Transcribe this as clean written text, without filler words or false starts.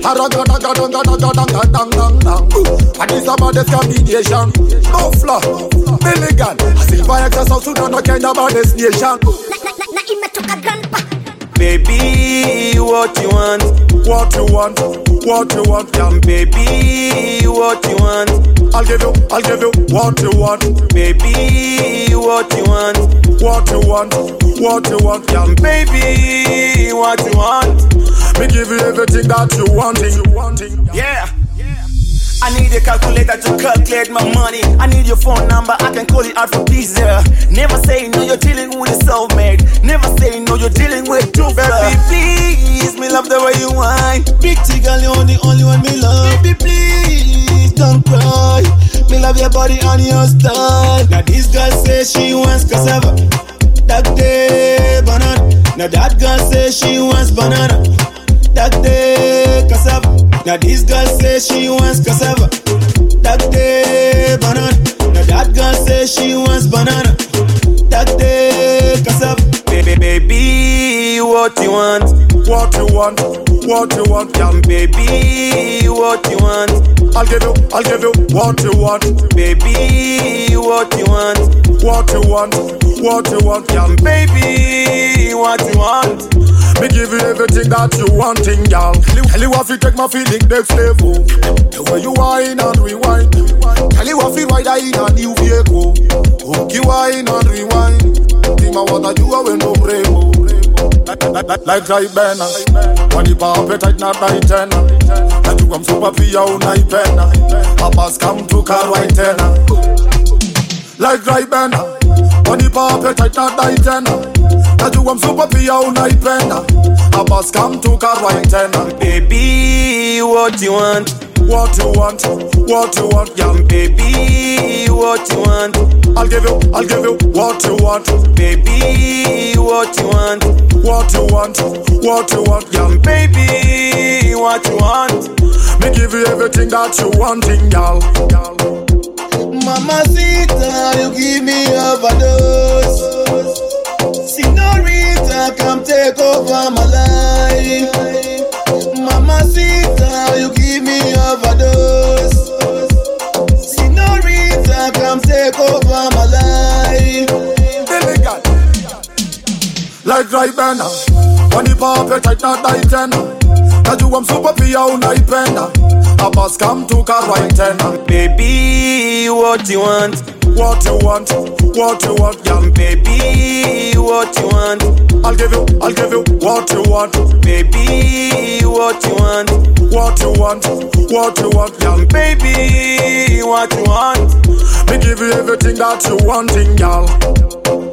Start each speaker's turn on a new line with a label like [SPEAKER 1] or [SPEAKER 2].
[SPEAKER 1] And this about this combination. Buffalo, Milligan, Silver Excess of Sudan, no kind about this nation.
[SPEAKER 2] Baby, what you want?
[SPEAKER 1] What you want? What you want?
[SPEAKER 2] Damn, baby, what you want?
[SPEAKER 1] I'll give you what you want.
[SPEAKER 2] Baby, what you want?
[SPEAKER 1] What you want? What you want?
[SPEAKER 2] Damn, baby, what you want?
[SPEAKER 1] Me give you everything that you wanting.
[SPEAKER 2] Yeah. I need a calculator to calculate my money. I need your phone number, I can call it out for pizza. Never say no, you're dealing with a soulmate. Never say no, you're dealing with two. Baby, please, me love the way you whine.
[SPEAKER 3] Big T girl, you're the only one me love. Baby, please, don't cry. Me love your body and your style. Now this girl say she wants cassava. That day, banana. Now that girl say she wants banana. That day, cassava. Now this girl say she wants cassava. That day, banana. Now that girl say she wants banana. That day, cassava.
[SPEAKER 2] Baby, what you want?
[SPEAKER 1] What you want? What you want?
[SPEAKER 2] Damn, baby, what you want?
[SPEAKER 1] I'll give you what you want.
[SPEAKER 2] Baby, what you want?
[SPEAKER 1] What you want? What you want?
[SPEAKER 2] Damn, baby, what you want?
[SPEAKER 1] Me give you everything that you wanting, y'all. Tell you if you take my feeling next level. The way you whine and rewind. Tell you if you ride in a new vehicle. Hook you whine and rewind. Think my water you are when no rainbow. Like dry banana. When you pop it tight not by 10. That you come super pia unai pena. Papas come to car right tenna. Like dry banana. When you pop it tight not by 10. That you come super pia unai pena. Papas come to car right tenna.
[SPEAKER 2] Baby, what you want?
[SPEAKER 1] What you want? What you want?
[SPEAKER 2] Young baby, what you want?
[SPEAKER 1] I'll give you what you want.
[SPEAKER 2] Baby, what you want?
[SPEAKER 1] What you want? What you want?
[SPEAKER 2] Young baby, what you want?
[SPEAKER 1] Me give you everything that you wanting, y'all.
[SPEAKER 3] Mamacita, you give me overdose. Senorita, come take over my life. Mamacita, you give me overdose. Senorita, come take over my life.
[SPEAKER 1] Illegal. Like dry banana. When you pop it tight not by 10. That you super pia unai pena. Papas come to car right tenna.
[SPEAKER 2] Baby, what you want?
[SPEAKER 1] What you want? What you want?
[SPEAKER 2] Young baby, what you want?
[SPEAKER 1] I'll give you what you want.
[SPEAKER 2] Baby, what you want?
[SPEAKER 1] What you want? What you want?
[SPEAKER 2] Young baby, what you want?
[SPEAKER 1] Me give you everything that you wanting, y'all.